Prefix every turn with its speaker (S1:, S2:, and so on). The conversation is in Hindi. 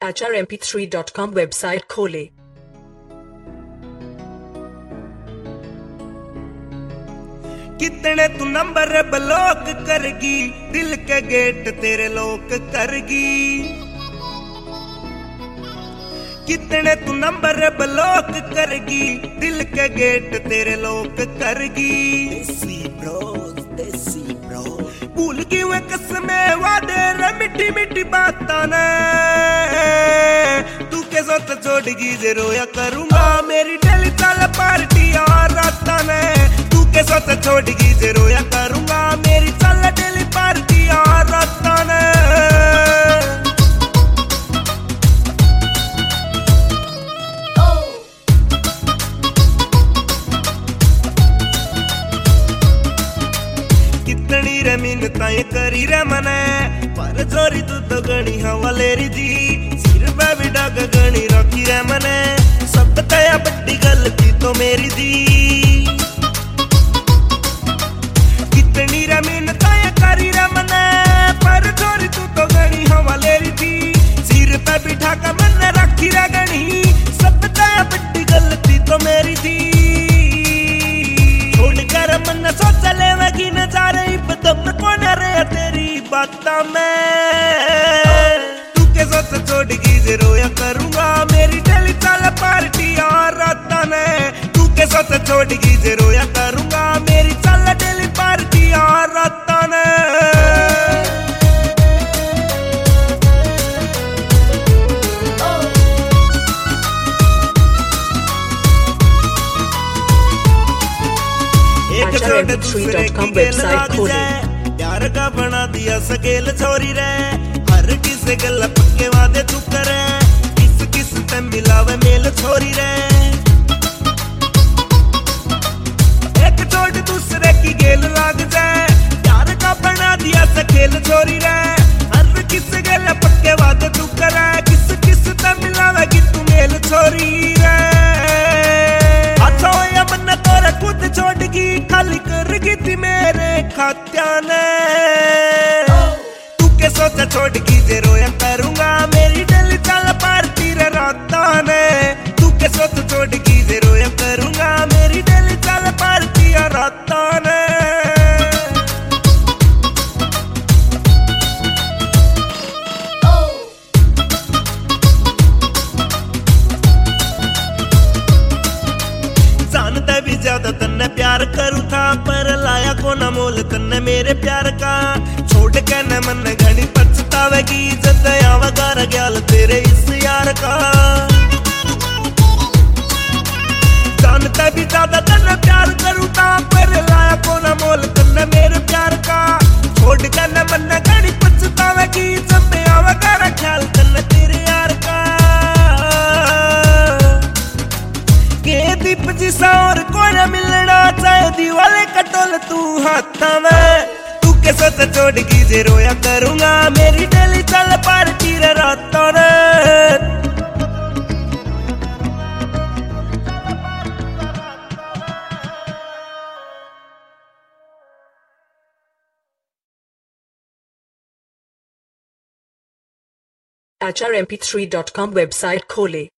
S1: HRMP3.com वेबसाइट खोले।
S2: कितने तू नंबर ब्लॉक करगी, दिल के गेट तेरे लॉक करगी। कितने तू नंबर ब्लॉक करगी, दिल के गेट तेरे लॉक करगी। देसी ब्रो भूल गई वे कसमें वादे रे मिठी मिठी बातां ने। तू के साथ छोड़गी जे रोया करूंगा, मेरी डेली चल पार्टी और रातां ने। तू के साथ छोड़गी जे रोया करूंगा, मेरी चल डेली पार्टी और रातां ने। कितनी रे मिन्नतां करी रे मने, पर जोरी तू तो गणी हवालेरी दी। सिर पे भी डाग गणी रखी रे मने, सब तया बड़ी गलती तो मेरी दी। कितनी रे मिन्नतां करी रे मने, पर जोरी तू तो गणी हवालेरी दी। सिर पे भी ढाका मन रखी रे गणी, सब तया बड़ी गलती तो मेरी दी। छोड़कर मन सोच ले वगी नजारे, बदम कौन रे तेरी बातां में। तू के साथ छोड़गी जे रोया करूंगा, मेरी डेली चल पार्टी और रातां ने। तू के साथ छोड़गी जे रोया करूंगा, मेरी चल डेली पार्टी और रातां ने।
S1: HRMP3.com वेबसाइट खोले।
S2: प्यार का बना दिया सकेल छोरी रे, हर किसे गल पक्के वादे तू करे। किस किस ते मिलावे मेल छोरी रे, एक छोड़ दूसरे की गेल लाग जाए। प्यार का बना दिया सकेल छोरी रे, हर किसे गल पक्के वादे तू करे। किस किस ते मिलावे कि तू मेल छोरी रे। अच्छा होया मन तोरे खुद छोड़गी, खाली करगी थी मेरे खात्या ने। तू के सोचा छोड़गी जे रोया करूंगा, मेरी डेली चल पार्टी रे रातां ने। तू के सोचा छोड़गी जे रोया करूंगा, मेरी डेली चल पार्टी रे रातां ने। जानते भी ज्यादा तन्ने प्यार करूँ था, पर लाया को न मोल तन्ने मेरे प्यार का। छोड़ के न मन घनी पछतावेगी, जद आवेगा ख्याल तेरे इस यार का। जानते भी ज्यादा तन्ने प्यार करूँ था, पर लाया को न मोल तन्ने मेरे प्यार का। छोड़ के न मन घनी पछतावेगी, जद आवेगा ख्याल तन्ने तेरे यार का। के दीप जिसा और कोई मिलना चाहे, दीवाले कटोल तू हाथा में। तू के साथ छोड़गी जे रोया करूंगा, मेरी डेली चल पार्टी रे रातां ने।
S1: HRMP3.com वेबसाइट खोले।